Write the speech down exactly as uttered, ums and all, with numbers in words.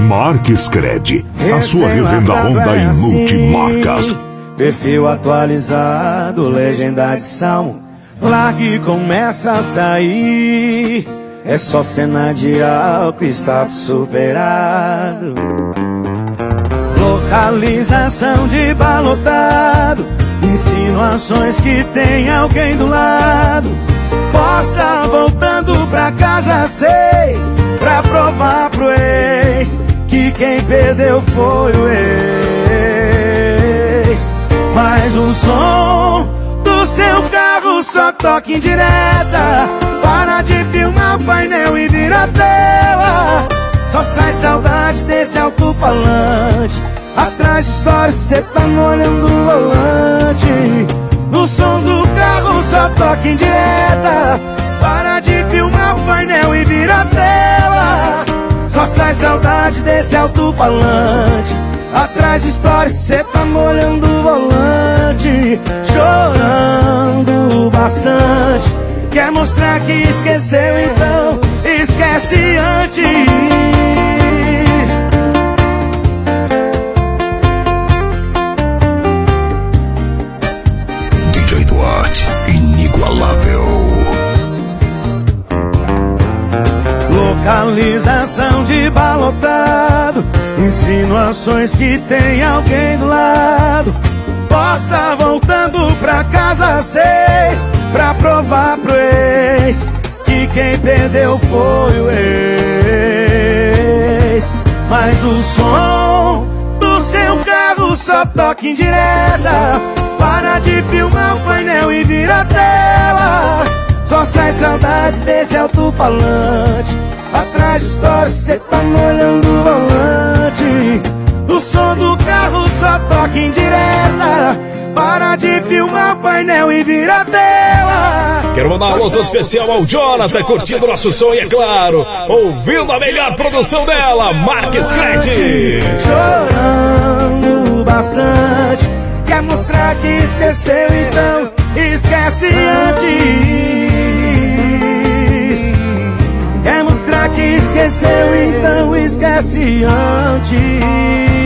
Marques Cred, a sua revenda Honda em multimarcas. Perfil atualizado, legenda de salmo, larga e começa a sair. É só cena de álcool, status superado. Localização de balotado, insinuações que tem alguém do lado. Posta voltando pra casa às seis, pra provar pro ex que quem perdeu foi o ex. Mas o som do seu carro só toca em direta. Para de filmar o painel e vira a tela. Só sai saudade desse alto-falante. Atrás de história cê tá molhando o volante. No som do carro só toca em direta. Para de filmar o painel e vira a tela. Só sai saudade desse alto-falante. Atrás de história cê tá molhando o volante. Chorando bastante. Quer mostrar que esqueceu, então esquece antes. D J Duarte, inigualável. Localização de balotado, insinuações que tem alguém do lado. Posta voltando pra casa às seis, pra provar pro ex que quem perdeu foi o ex. Mas o som do seu carro só toca em direta. Para de filmar o painel e vira a tela. Só sai saudade desse alto-falante. Atrás de história cê tá molhando o volante. O som do carro só toca em direta. Para de filmar o painel e vira a tela. Quero mandar um alô todo especial ao Jonathan, curtindo nosso som e, é claro, ouvindo a melhor produção dela, Marques Cred. Chorando bastante. Quer mostrar que esqueceu, então esquece antes. Quer mostrar que esqueceu, então esquece antes.